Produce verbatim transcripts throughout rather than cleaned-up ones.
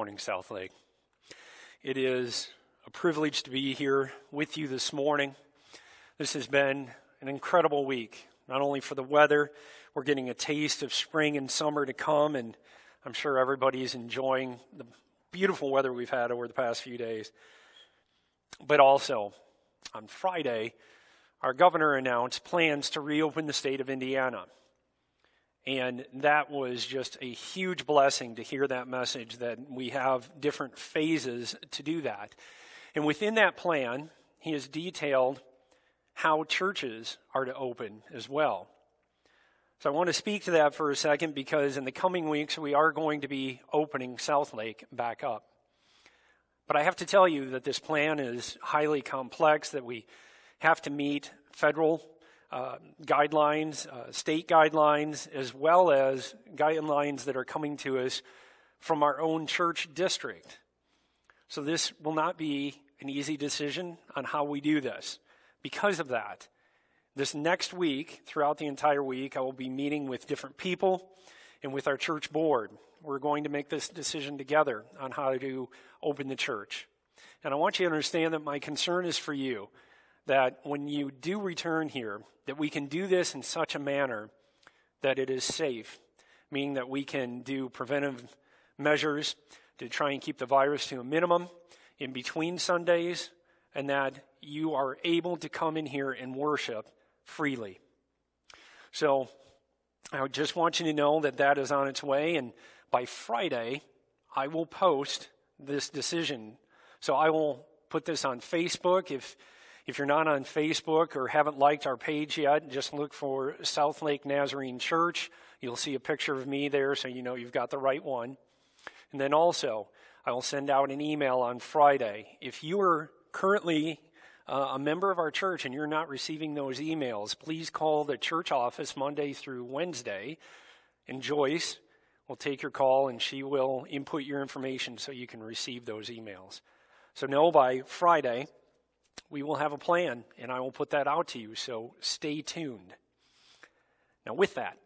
morning, South Lake. It is a privilege to be here with you this morning. This has been an incredible week, not only for the weather. We're getting a taste of spring and summer to come, and I'm sure everybody's enjoying the beautiful weather we've had over the past few days. But also, on Friday, our governor announced plans to reopen the state of Indiana. And that was just a huge blessing to hear that message that we have different phases to do that. And within that plan, he has detailed how churches are to open as well. So I want to speak to that for a second because in the coming weeks we are going to be opening South Lake back up. But I have to tell you that this plan is highly complex, that we have to meet federal Uh, guidelines, uh, state guidelines, as well as guidelines that are coming to us from our own church district. So this will not be an easy decision on how we do this. Because of that, this next week, throughout the entire week, I will be meeting with different people and with our church board. We're going to make this decision together on how to open the church. And I want you to understand that my concern is for you, that when you do return here, that we can do this in such a manner that it is safe, meaning that we can do preventive measures to try and keep the virus to a minimum in between Sundays, and that you are able to come in here and worship freely. So I just want you to know that that is on its way, and by Friday, I will post this decision. So I will put this on Facebook. If If you're not on Facebook or haven't liked our page yet, just look for South Lake Nazarene Church. You'll see a picture of me there, so you know you've got the right one. And then also, I will send out an email on Friday. If you are currently uh, a member of our church and you're not receiving those emails, please call the church office Monday through Wednesday, and Joyce will take your call and she will input your information so you can receive those emails. So know by Friday, we will have a plan, and I will put that out to you, so stay tuned. Now with that,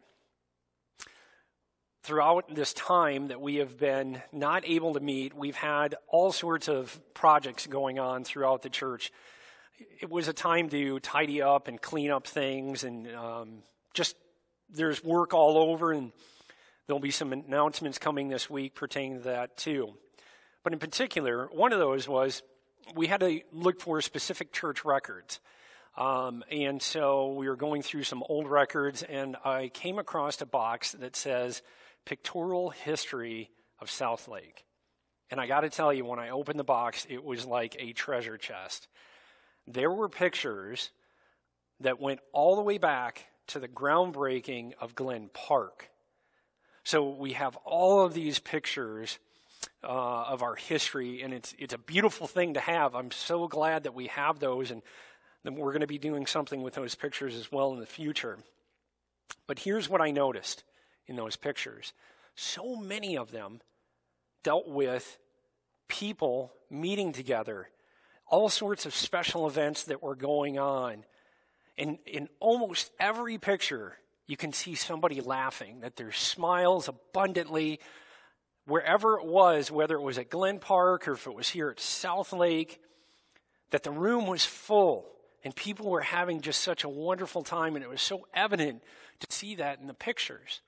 throughout this time that we have been not able to meet, we've had all sorts of projects going on throughout the church. It was a time to tidy up and clean up things, and um, just there's work all over, and there'll be some announcements coming this week pertaining to that too. But in particular, one of those was we had to look for specific church records. Um, and so we were going through some old records, and I came across a box that says Pictorial History of South Lake. And I got to tell you, when I opened the box, it was like a treasure chest. There were pictures that went all the way back to the groundbreaking of Glen Park. So we have all of these pictures Uh, of our history, and it's it's a beautiful thing to have. I'm so glad that we have those, and then we're going to be doing something with those pictures as well in the future. But here's what I noticed in those pictures. So many of them dealt with people meeting together, all sorts of special events that were going on. And in almost every picture, you can see somebody laughing, that there's smiles abundantly. Wherever it was, whether it was at Glen Park or if it was here at South Lake, that the room was full and people were having just such a wonderful time, and it was so evident to see that in the pictures.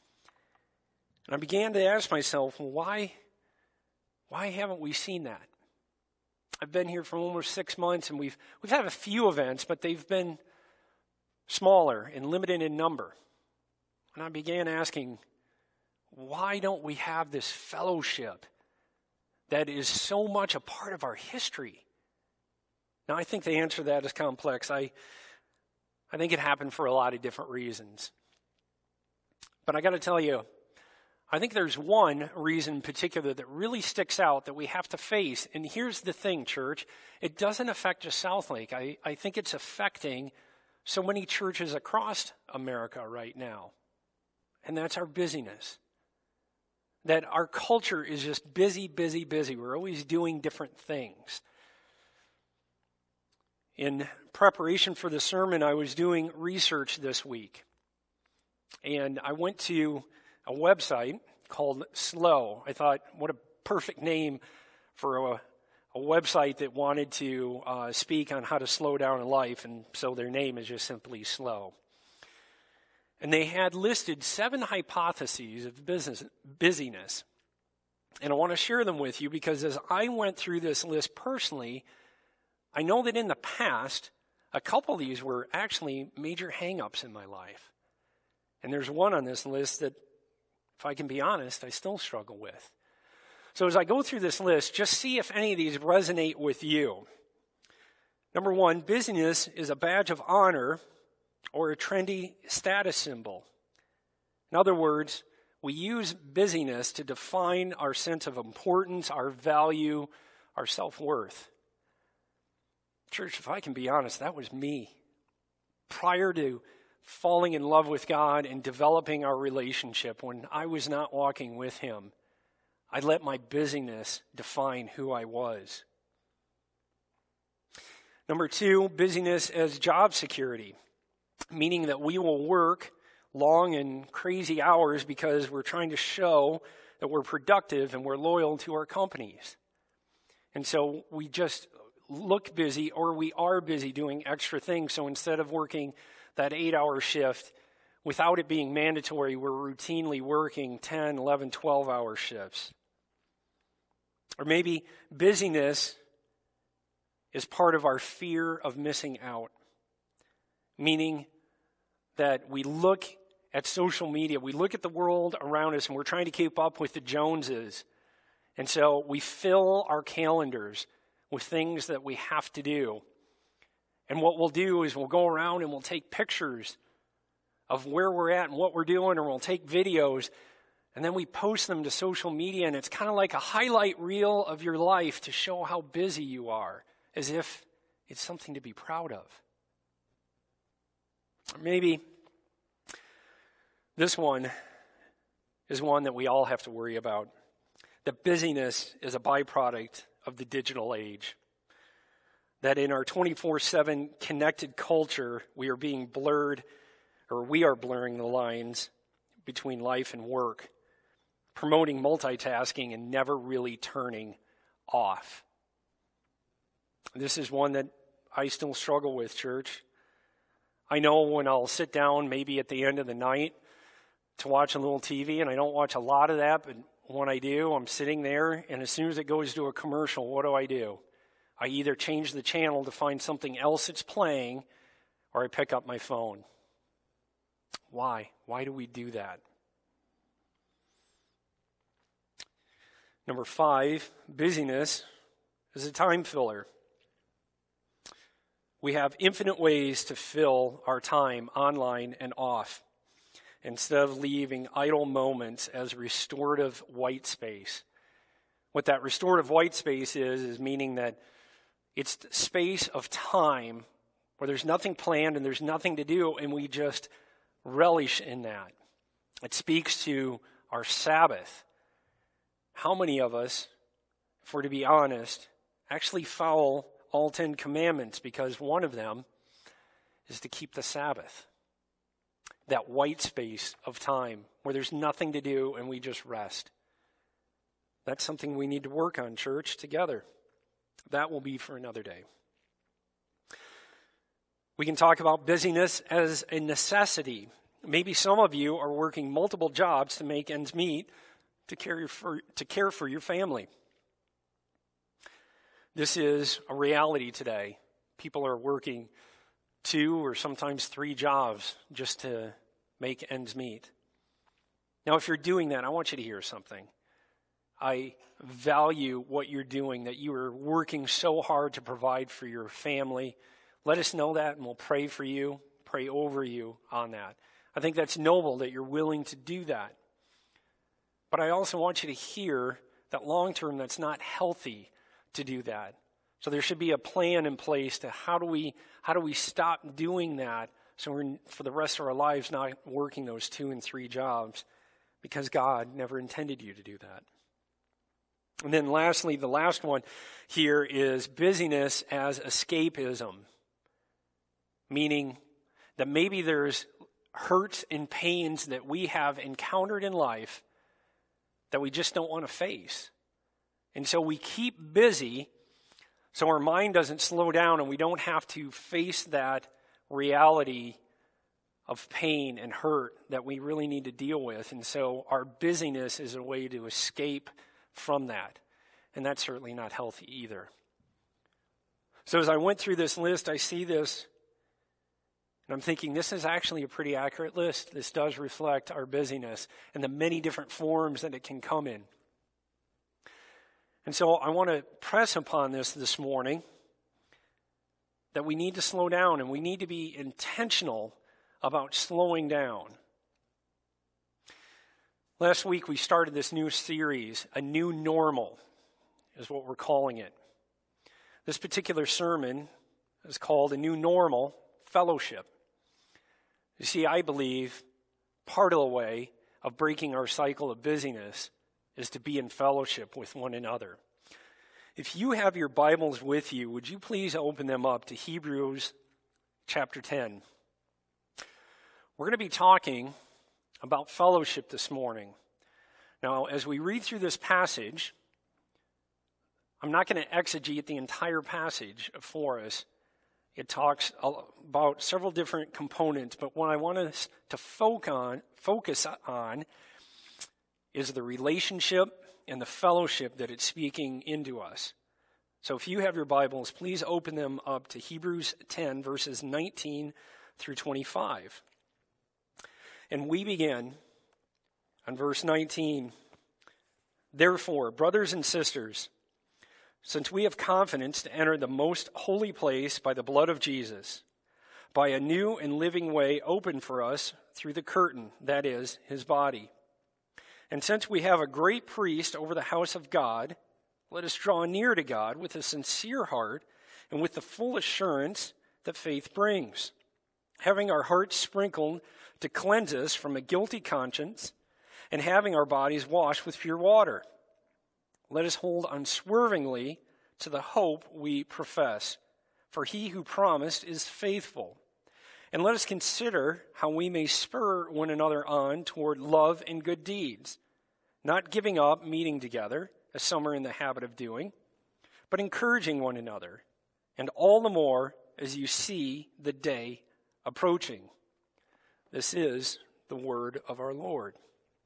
And I began to ask myself, well, why, why haven't we seen that? I've been here for almost six months, and we've we've had a few events, but they've been smaller and limited in number. And I began asking, why don't we have this fellowship that is so much a part of our history? Now, I think the answer to that is complex. I, I think it happened for a lot of different reasons. But I got to tell you, I think there's one reason in particular that really sticks out that we have to face. And here's the thing, church. It doesn't affect just South Lake. I, I think it's affecting so many churches across America right now. And that's our busyness. That our culture is just busy, busy, busy. We're always doing different things. In preparation for the sermon, I was doing research this week. And I went to a website called Slow. I thought, what a perfect name for a, a website that wanted to uh, speak on how to slow down in life, and so their name is just simply Slow. And they had listed seven hypotheses of business busyness. And I want to share them with you because as I went through this list personally, I know that in the past, a couple of these were actually major hang-ups in my life. And there's one on this list that, if I can be honest, I still struggle with. So as I go through this list, just see if any of these resonate with you. Number one, busyness is a badge of honor or a trendy status symbol. In other words, we use busyness to define our sense of importance, our value, our self-worth. Church, if I can be honest, that was me. Prior to falling in love with God and developing our relationship, when I was not walking with Him, I let my busyness define who I was. Number two, busyness as job security, meaning that we will work long and crazy hours because we're trying to show that we're productive and we're loyal to our companies. And so we just look busy, or we are busy doing extra things. So instead of working that eight-hour shift, without it being mandatory, we're routinely working ten, eleven, twelve-hour shifts. Or maybe busyness is part of our fear of missing out, meaning that we look at social media, we look at the world around us, and we're trying to keep up with the Joneses. And so we fill our calendars with things that we have to do. And what we'll do is we'll go around and we'll take pictures of where we're at and what we're doing, or we'll take videos, and then we post them to social media, and it's kind of like a highlight reel of your life to show how busy you are, as if it's something to be proud of. Or maybe this one is one that we all have to worry about. That busyness is a byproduct of the digital age. That in our twenty-four seven connected culture, we are being blurred, or we are blurring the lines between life and work, promoting multitasking and never really turning off. This is one that I still struggle with, church. I know when I'll sit down maybe at the end of the night to watch a little T V, and I don't watch a lot of that, but when I do, I'm sitting there, and as soon as it goes to a commercial, what do I do? I either change the channel to find something else that's playing, or I pick up my phone. Why? Why do we do that? Number five, busyness is a time filler. We have infinite ways to fill our time online and off, instead of leaving idle moments as restorative white space. What that restorative white space is, is meaning that it's the space of time where there's nothing planned and there's nothing to do, and we just relish in that. It speaks to our Sabbath. How many of us, if we're to be honest, actually follow all Ten Commandments because one of them is to keep the Sabbath? That white space of time where there's nothing to do and we just rest. That's something we need to work on, church, together. That will be for another day. We can talk about busyness as a necessity. Maybe some of you are working multiple jobs to make ends meet to care for, to care for your family. This is a reality today. People are working two or sometimes three jobs just to make ends meet. Now, if you're doing that, I want you to hear something. I value what you're doing, that you are working so hard to provide for your family. Let us know that, and we'll pray for you, pray over you on that. I think that's noble that you're willing to do that. But I also want you to hear that long-term, that's not healthy to do that. So there should be a plan in place to how do we how do we stop doing that so we're for the rest of our lives not working those two and three jobs, because God never intended you to do that. And then lastly, the last one here is busyness as escapism, meaning that maybe there's hurts and pains that we have encountered in life that we just don't want to face. And so we keep busy so our mind doesn't slow down and we don't have to face that reality of pain and hurt that we really need to deal with. And so our busyness is a way to escape from that. And that's certainly not healthy either. So as I went through this list, I see this, and I'm thinking this is actually a pretty accurate list. This does reflect our busyness and the many different forms that it can come in. And so I want to press upon this this morning that we need to slow down and we need to be intentional about slowing down. Last week we started this new series, A New Normal is what we're calling it. This particular sermon is called A New Normal Fellowship. You see, I believe part of the way of breaking our cycle of busyness is to be in fellowship with one another. If you have your Bibles with you, would you please open them up to Hebrews chapter ten. We're going to be talking about fellowship this morning. Now, as we read through this passage, I'm not going to exegete the entire passage for us. It talks about several different components, but what I want us to focus on, focus on is the relationship and the fellowship that it's speaking into us. So if you have your Bibles, please open them up to Hebrews ten, verses nineteen through twenty-five. And we begin on verse nineteen. Therefore, brothers and sisters, since we have confidence to enter the most holy place by the blood of Jesus, by a new and living way opened for us through the curtain, that is, his body. And since we have a great priest over the house of God, let us draw near to God with a sincere heart and with the full assurance that faith brings, having our hearts sprinkled to cleanse us from a guilty conscience, and having our bodies washed with pure water. Let us hold unswervingly to the hope we profess, for he who promised is faithful. And let us consider how we may spur one another on toward love and good deeds, not giving up meeting together, as some are in the habit of doing, but encouraging one another, and all the more as you see the day approaching. This is the word of our Lord.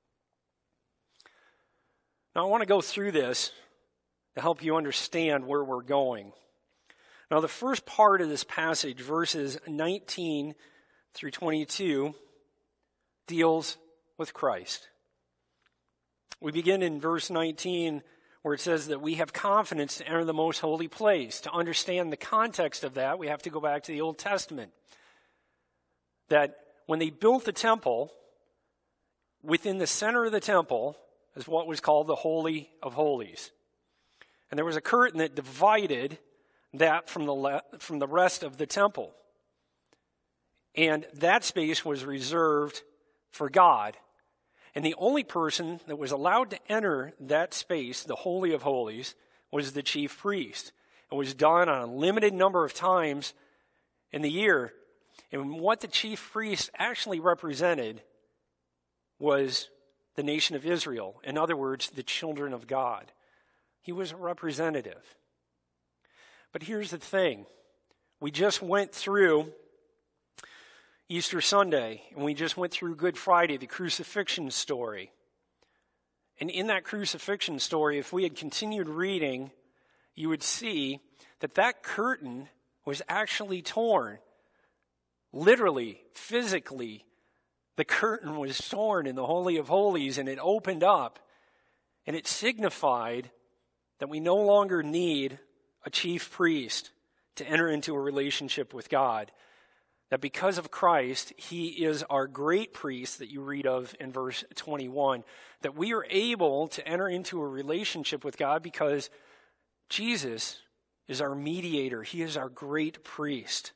Now, I want to go through this to help you understand where we're going. Now, the first part of this passage, verses nineteen through twenty-two, deals with Christ. We begin in verse nineteen, where it says that we have confidence to enter the most holy place. To understand the context of that, we have to go back to the Old Testament. That when they built the temple, within the center of the temple is what was called the Holy of Holies. And there was a curtain that divided that from the le- from the rest of the temple. And that space was reserved for God. And the only person that was allowed to enter that space, the Holy of Holies, was the chief priest. It was done on a limited number of times in the year. And what the chief priest actually represented was the nation of Israel. In other words, the children of God. He was a representative. But here's the thing. We just went through Easter Sunday, and we just went through Good Friday, the crucifixion story. And in that crucifixion story, if we had continued reading, you would see that that curtain was actually torn. Literally, physically, the curtain was torn in the Holy of Holies, and it opened up, and it signified that we no longer need a chief priest to enter into a relationship with God. That because of Christ, he is our great priest that you read of in verse twenty-one. That we are able to enter into a relationship with God because Jesus is our mediator. He is our great priest.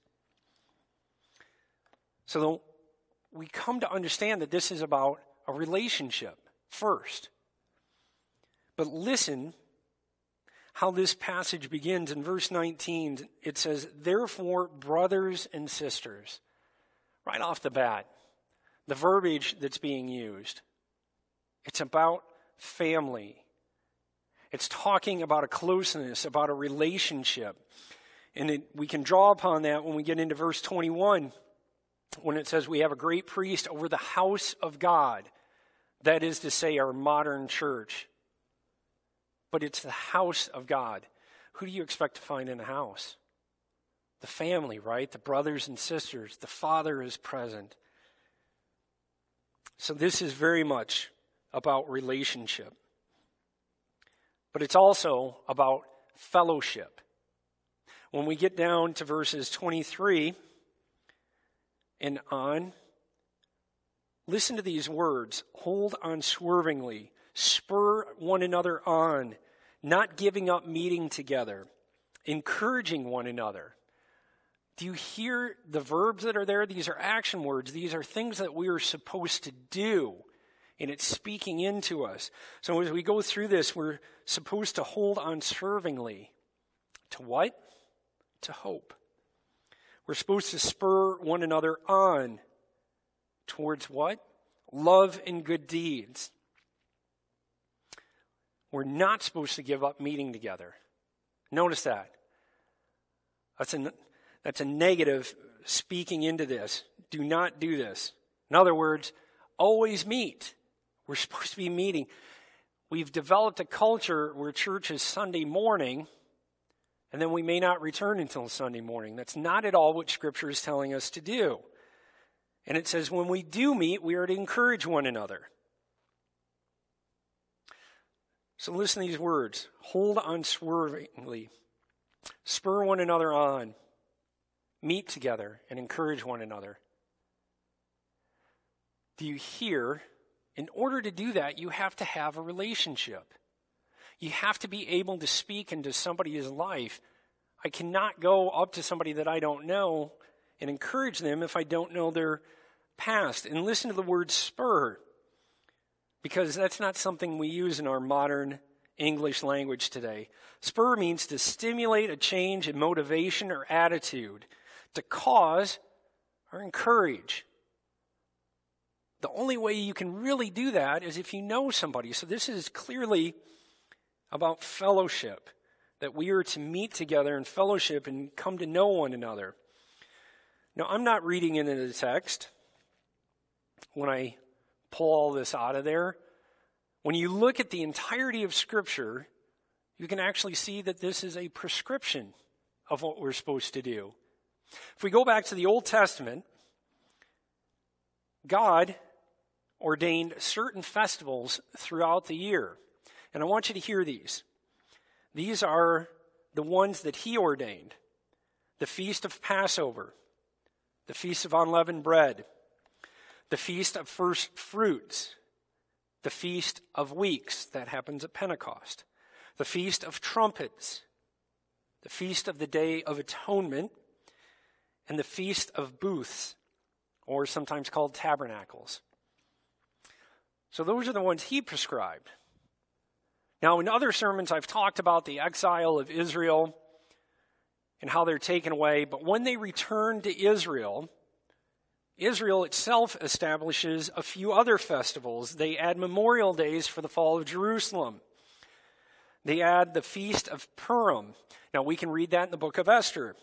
So we come to understand that this is about a relationship first. But listen how this passage begins in verse nineteen. It says, therefore, brothers and sisters. Right off the bat, the verbiage that's being used, it's about family. It's talking about a closeness, about a relationship. And it, we can draw upon that when we get into verse twenty-one, when it says we have a great priest over the house of God. That is to say, our modern church. But it's the house of God. Who do you expect to find in a house? The family, right? The brothers and sisters. The Father is present. So this is very much about relationship. But it's also about fellowship. When we get down to verses twenty-three and on, listen to these words. Hold unswervingly. Spur one another on. Not giving up meeting together. Encouraging one another. Do you hear the verbs that are there? These are action words. These are things that we are supposed to do. And it's speaking into us. So as we go through this, we're supposed to hold unswervingly. To what? To hope. We're supposed to spur one another on. Towards what? Love and good deeds. We're not supposed to give up meeting together. Notice that. That's a, that's a negative speaking into this. Do not do this. In other words, always meet. We're supposed to be meeting. We've developed a culture where church is Sunday morning, and then we may not return until Sunday morning. That's not at all what Scripture is telling us to do. And it says when we do meet, we are to encourage one another. So listen to these words. Hold unswervingly. Spur one another on. Meet together and encourage one another. Do you hear? In order to do that, you have to have a relationship. You have to be able to speak into somebody's life. I cannot go up to somebody that I don't know and encourage them if I don't know their past. And listen to the word spur, because that's not something we use in our modern English language today. Spur means to stimulate a change in motivation or attitude, to cause or encourage. The only way you can really do that is if you know somebody. So this is clearly about fellowship, that we are to meet together in fellowship and come to know one another. Now, I'm not reading into the text when I pull all this out of there. When you look at the entirety of Scripture, you can actually see that this is a prescription of what we're supposed to do. If we go back to the Old Testament, God ordained certain festivals throughout the year. And I want you to hear these. These are the ones that he ordained. The Feast of Passover, the Feast of Unleavened Bread, the Feast of First Fruits, the Feast of Weeks, that happens at Pentecost, the Feast of Trumpets, the Feast of the Day of Atonement, and the Feast of Booths, or sometimes called Tabernacles. So those are the ones he prescribed. Now, in other sermons, I've talked about the exile of Israel and how they're taken away. But when they return to Israel, Israel itself establishes a few other festivals. They add memorial days for the fall of Jerusalem. They add the Feast of Purim. Now, we can read that in the book of Esther.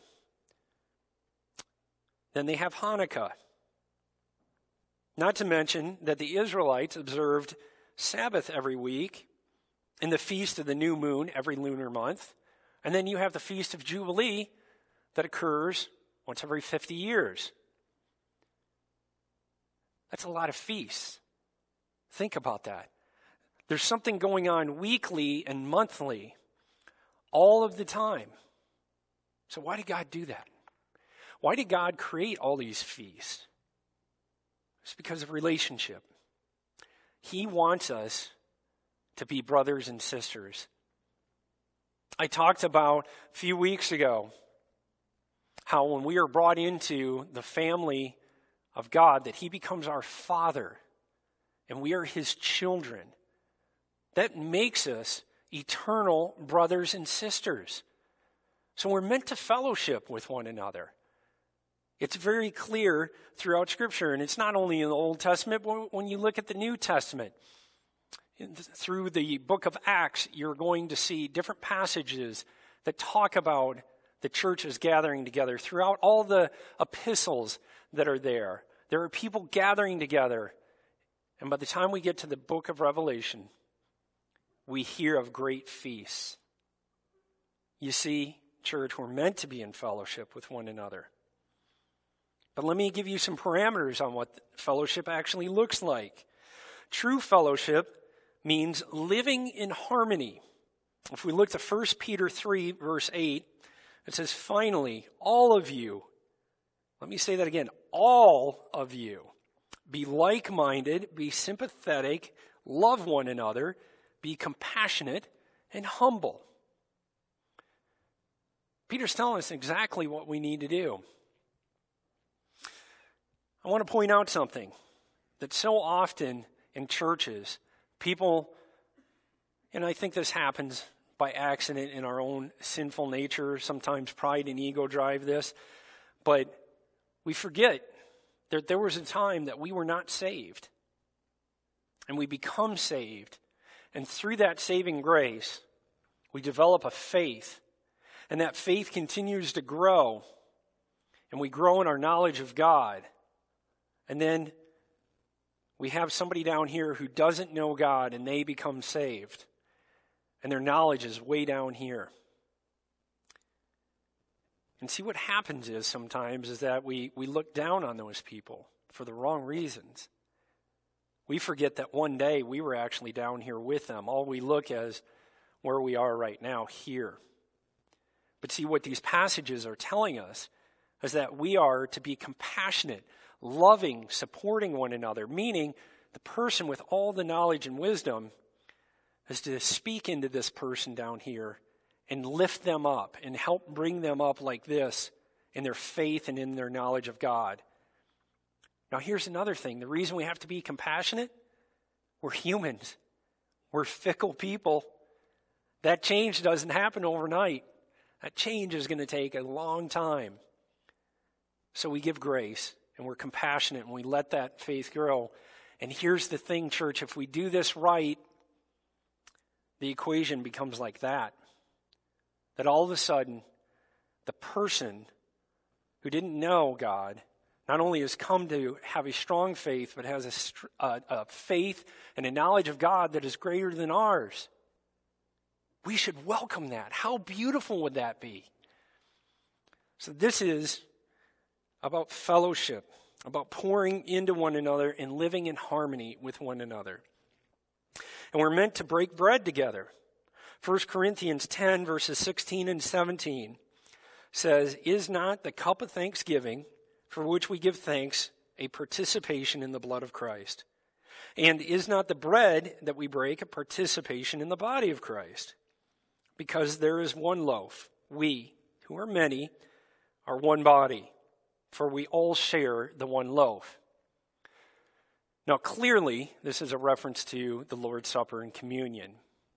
Then they have Hanukkah. Not to mention that the Israelites observed Sabbath every week and the Feast of the New Moon every lunar month. And then you have the Feast of Jubilee that occurs once every fifty years. That's a lot of feasts. Think about that. There's something going on weekly and monthly all of the time. So why did God do that? Why did God create all these feasts? It's because of relationship. He wants us to be brothers and sisters. I talked about a few weeks ago how when we are brought into the family of God, that he becomes our Father and we are his children. That makes us eternal brothers and sisters. So we're meant to fellowship with one another. It's very clear throughout Scripture, and it's not only in the Old Testament, but when you look at the New Testament. through the book of Acts, you're going to see different passages that talk about the churches gathering together. Throughout all the epistles that are there, there are people gathering together. And by the time we get to the book of Revelation, we hear of great feasts. You see, church, we're meant to be in fellowship with one another. But let me give you some parameters on what fellowship actually looks like. True fellowship means living in harmony. If we look to First Peter three, verse eight, it says, finally, all of you, let me say that again, all of you, be like-minded, be sympathetic, love one another, be compassionate, and humble. Peter's telling us exactly what we need to do. I want to point out something that so often in churches, people, and I think this happens by accident in our own sinful nature, sometimes pride and ego drive this, but we forget that there was a time that we were not saved, and we become saved, and through that saving grace, we develop a faith, and that faith continues to grow, and we grow in our knowledge of God. And then we have somebody down here who doesn't know God, and they become saved. And their knowledge is way down here. And see, what happens is sometimes is that we, we look down on those people for the wrong reasons. We forget that one day we were actually down here with them. All we look as where we are right now, here. But see, what these passages are telling us is that we are to be compassionate, loving, supporting one another, meaning the person with all the knowledge and wisdom is to speak into this person down here and lift them up and help bring them up like this in their faith and in their knowledge of God. Now, here's another thing. The reason we have to be compassionate, we're humans. We're fickle people. That change doesn't happen overnight. That change is going to take a long time. So we give grace, and we're compassionate, and we let that faith grow. And here's the thing, church, if we do this right, the equation becomes like that. That all of a sudden, the person who didn't know God not only has come to have a strong faith, but has a, a, a faith and a knowledge of God that is greater than ours. We should welcome that. How beautiful would that be? So this is about fellowship, about pouring into one another and living in harmony with one another. And we're meant to break bread together. First Corinthians ten, verses sixteen and seventeen says, is not the cup of thanksgiving for which we give thanks a participation in the blood of Christ? And is not the bread that we break a participation in the body of Christ? Because there is one loaf. We, who are many, are one body, for we all share the one loaf. Now, clearly, this is a reference to the Lord's Supper and communion.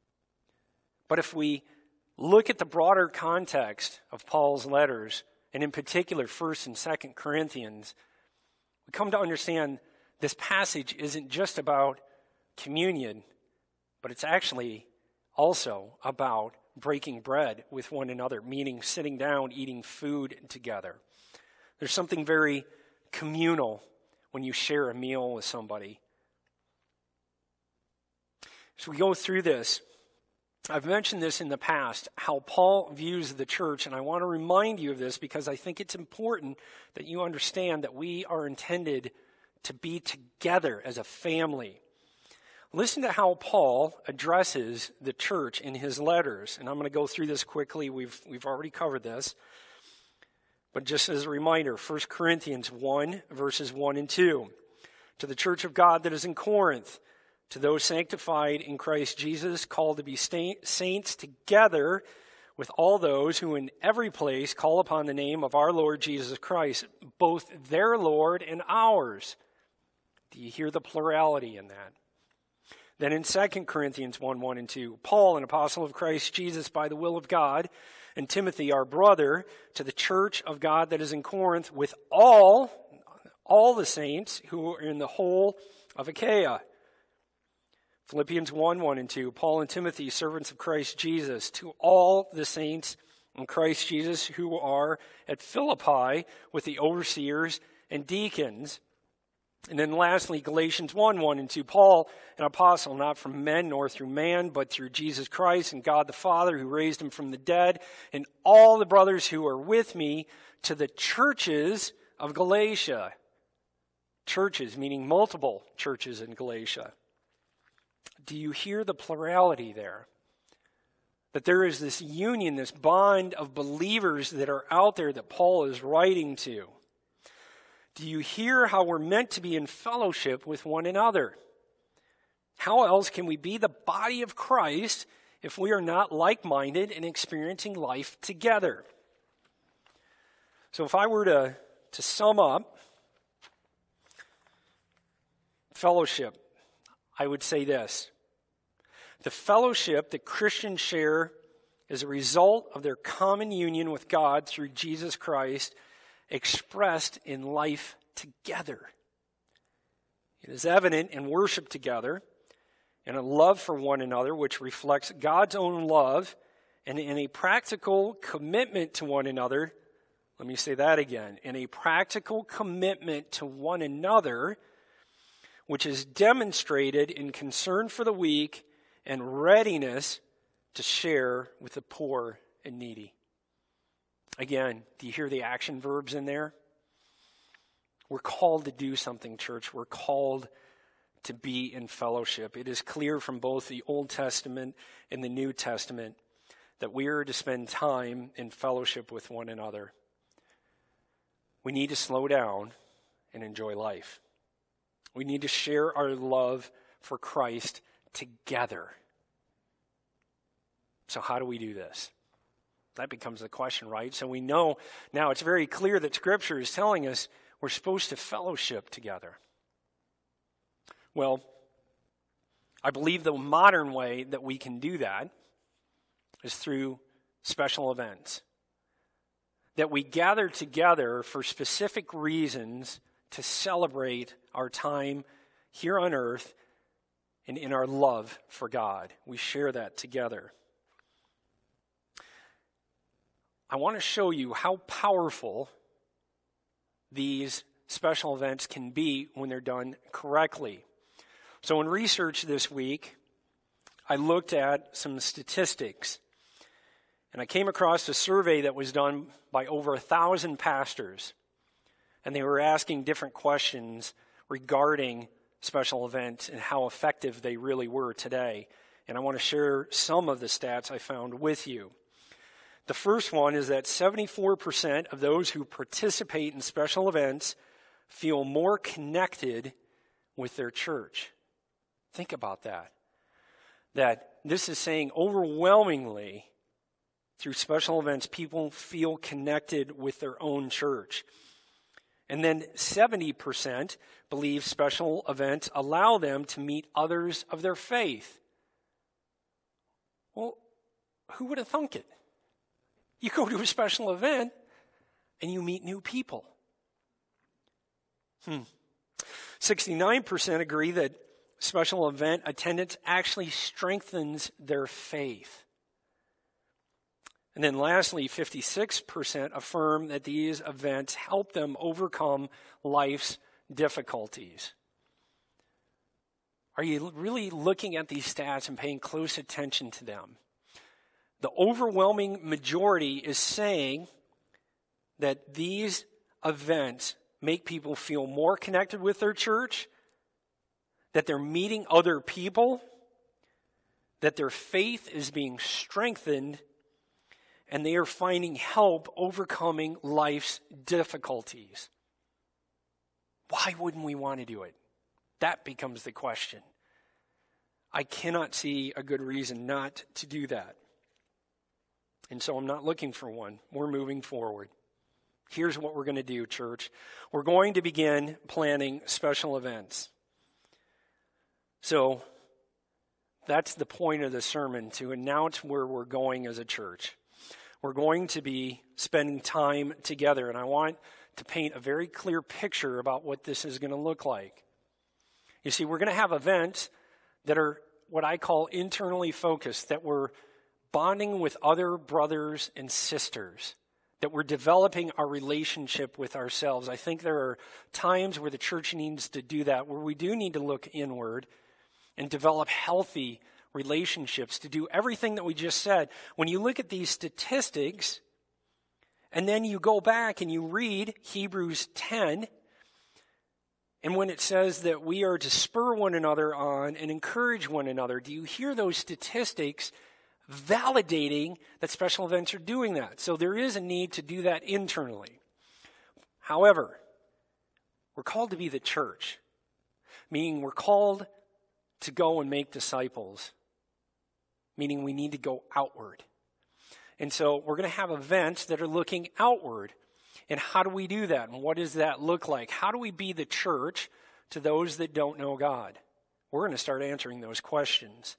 But if we look at the broader context of Paul's letters, and in particular First and Second Corinthians, we come to understand this passage isn't just about communion, but it's actually also about breaking bread with one another, meaning sitting down, eating food together. There's something very communal when you share a meal with somebody. So we go through this. I've mentioned this in the past, how Paul views the church, and I want to remind you of this because I think it's important that you understand that we are intended to be together as a family. Listen to how Paul addresses the church in his letters, and I'm going to go through this quickly. We've we've already covered this. But just as a reminder, First Corinthians one, verses one and two. To the church of God that is in Corinth, to those sanctified in Christ Jesus, called to be saints together with all those who in every place call upon the name of our Lord Jesus Christ, both their Lord and ours. Do you hear the plurality in that? Then in Second Corinthians one, one and two, Paul, an apostle of Christ Jesus by the will of God, and Timothy, our brother, to the church of God that is in Corinth, with all, all the saints who are in the whole of Achaia. Philippians one, one and two, Paul and Timothy, servants of Christ Jesus, to all the saints in Christ Jesus who are at Philippi with the overseers and deacons. And then lastly, Galatians one, one and two, Paul, an apostle, not from men nor through man, but through Jesus Christ and God the Father who raised him from the dead, and all the brothers who are with me, to the churches of Galatia. Churches, meaning multiple churches in Galatia. Do you hear the plurality there? That there is this union, this bond of believers that are out there that Paul is writing to. Do you hear how we're meant to be in fellowship with one another? How else can we be the body of Christ if we are not like-minded and experiencing life together? So if I were to, to sum up fellowship, I would say this. The fellowship that Christians share is a result of their common union with God through Jesus Christ, expressed in life together. It is evident in worship together, in a love for one another, which reflects God's own love, and in a practical commitment to one another. Let me say that again. In a practical commitment to one another, which is demonstrated in concern for the weak and readiness to share with the poor and needy. Again, do you hear the action verbs in there? We're called to do something, church. We're called to be in fellowship. It is clear from both the Old Testament and the New Testament that we are to spend time in fellowship with one another. We need to slow down and enjoy life. We need to share our love for Christ together. So how do we do this? That becomes the question, right? So we know now it's very clear that Scripture is telling us we're supposed to fellowship together. Well, I believe the modern way that we can do that is through special events. That we gather together for specific reasons to celebrate our time here on earth and in our love for God. We share that together. I want to show you how powerful these special events can be when they're done correctly. So in research this week, I looked at some statistics, and I came across a survey that was done by over a thousand pastors, and they were asking different questions regarding special events and how effective they really were today. And I want to share some of the stats I found with you. The first one is that seventy-four percent of those who participate in special events feel more connected with their church. Think about that. That this is saying overwhelmingly, through special events, people feel connected with their own church. And then seventy percent believe special events allow them to meet others of their faith. Well, who would have thunk it? You go to a special event and you meet new people. Hmm. sixty-nine percent agree that special event attendance actually strengthens their faith. And then lastly, fifty-six percent affirm that these events help them overcome life's difficulties. Are you really looking at these stats and paying close attention to them? The overwhelming majority is saying that these events make people feel more connected with their church, that they're meeting other people, that their faith is being strengthened, and they are finding help overcoming life's difficulties. Why wouldn't we want to do it? That becomes the question. I cannot see a good reason not to do that. And so I'm not looking for one. We're moving forward. Here's what we're going to do, church. We're going to begin planning special events. So that's the point of the sermon, to announce where we're going as a church. We're going to be spending time together, and I want to paint a very clear picture about what this is going to look like. You see, we're going to have events that are what I call internally focused, that we're bonding with other brothers and sisters, that we're developing our relationship with ourselves. I think there are times where the church needs to do that, where we do need to look inward and develop healthy relationships, to do everything that we just said. When you look at these statistics, and then you go back and you read Hebrews ten, and when it says that we are to spur one another on and encourage one another, do you hear those statistics validating that special events are doing that? So there is a need to do that internally. However, we're called to be the church, meaning we're called to go and make disciples, meaning we need to go outward. And so we're going to have events that are looking outward. And how do we do that? And what does that look like? How do we be the church to those that don't know God? We're going to start answering those questions.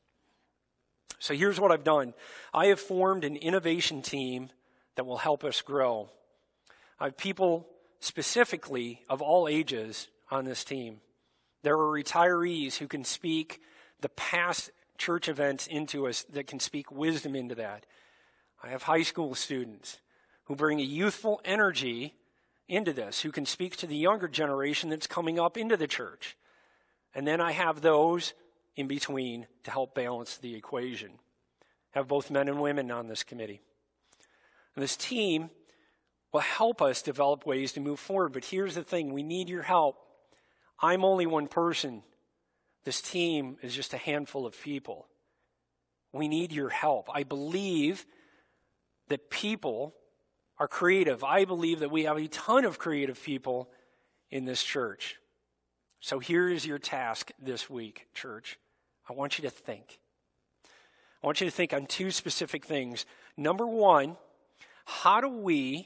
So here's what I've done. I have formed an innovation team that will help us grow. I have people specifically of all ages on this team. There are retirees who can speak the past church events into us, that can speak wisdom into that. I have high school students who bring a youthful energy into this, who can speak to the younger generation that's coming up into the church. And then I have those in between to help balance the equation. I have both men and women on this committee. And this team will help us develop ways to move forward. But here's the thing, we need your help. I'm only one person. This team is just a handful of people. We need your help. I believe that people are creative. I believe that we have a ton of creative people in this church. So here is your task this week, church. I want you to think. I want you to think on two specific things. Number one, how do we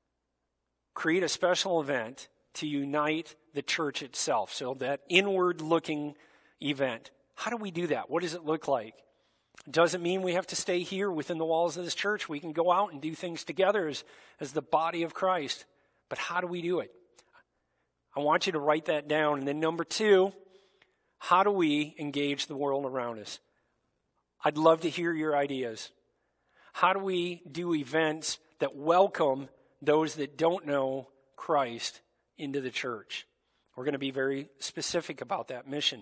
create a special event to unite the church itself? So that inward-looking event. How do we do that? What does it look like? It doesn't mean we have to stay here within the walls of this church. We can go out and do things together as, as the body of Christ. But how do we do it? I want you to write that down. And then number two, how do we engage the world around us? I'd love to hear your ideas. How do we do events that welcome those that don't know Christ into the church? We're going to be very specific about that mission.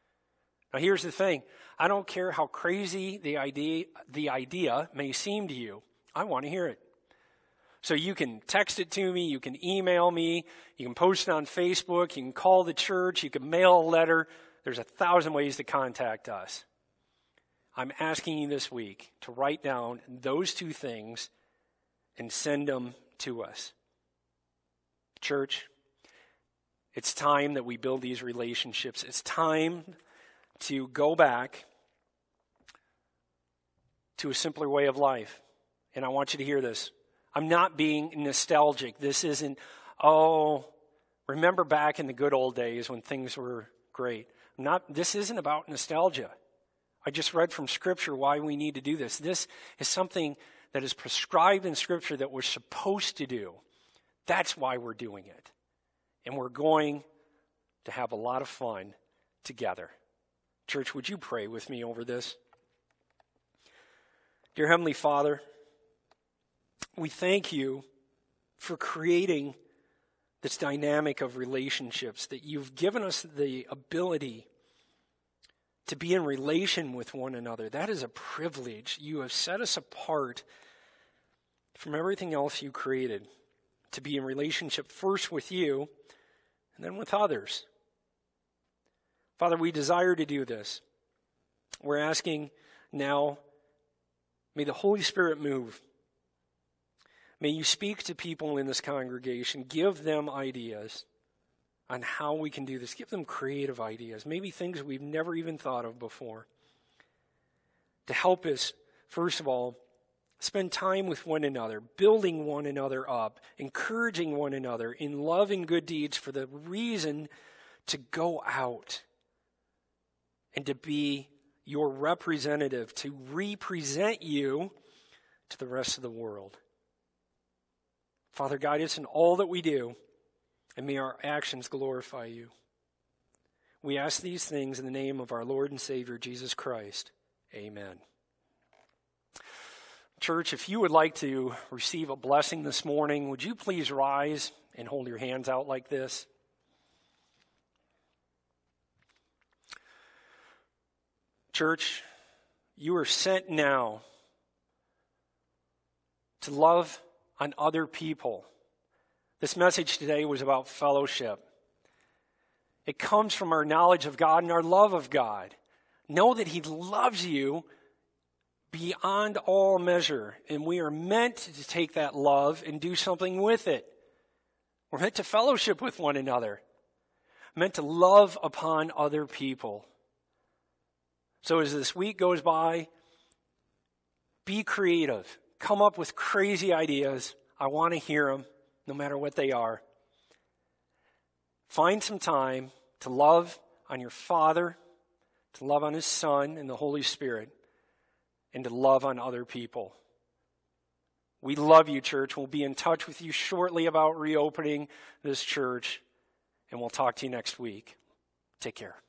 Now here's the thing. I don't care how crazy the idea, the idea may seem to you. I want to hear it. So you can text it to me, you can email me, you can post it on Facebook, you can call the church, you can mail a letter. There's a thousand ways to contact us. I'm asking you this week to write down those two things and send them to us. Church, it's time that we build these relationships. It's time to go back to a simpler way of life. And I want you to hear this. I'm not being nostalgic. This isn't, oh, remember back in the good old days when things were great. I'm not, this isn't about nostalgia. I just read from Scripture why we need to do this. This is something that is prescribed in Scripture that we're supposed to do. That's why we're doing it. And we're going to have a lot of fun together. Church, would you pray with me over this? Dear Heavenly Father, we thank you for creating this dynamic of relationships, that you've given us the ability to be in relation with one another. That is a privilege. You have set us apart from everything else you created to be in relationship first with you and then with others. Father, we desire to do this. We're asking now, may the Holy Spirit move. May you speak to people in this congregation. Give them ideas on how we can do this. Give them creative ideas, maybe things we've never even thought of before, to help us, first of all, spend time with one another, building one another up, encouraging one another in love and good deeds for the reason to go out and to be your representative, to represent you to the rest of the world. Father, guide us in all that we do, and may our actions glorify you. We ask these things in the name of our Lord and Savior, Jesus Christ. Amen. Church, if you would like to receive a blessing this morning, would you please rise and hold your hands out like this? Church, you are sent now to love on other people. This message today was about fellowship. It comes from our knowledge of God and our love of God. Know that He loves you beyond all measure, and we are meant to take that love and do something with it. We're meant to fellowship with one another, meant to love upon other people. So as this week goes by, be creative. Come up with crazy ideas. I want to hear them, no matter what they are. Find some time to love on your Father, to love on His Son and the Holy Spirit, and to love on other people. We love you, church. We'll be in touch with you shortly about reopening this church, and we'll talk to you next week. Take care.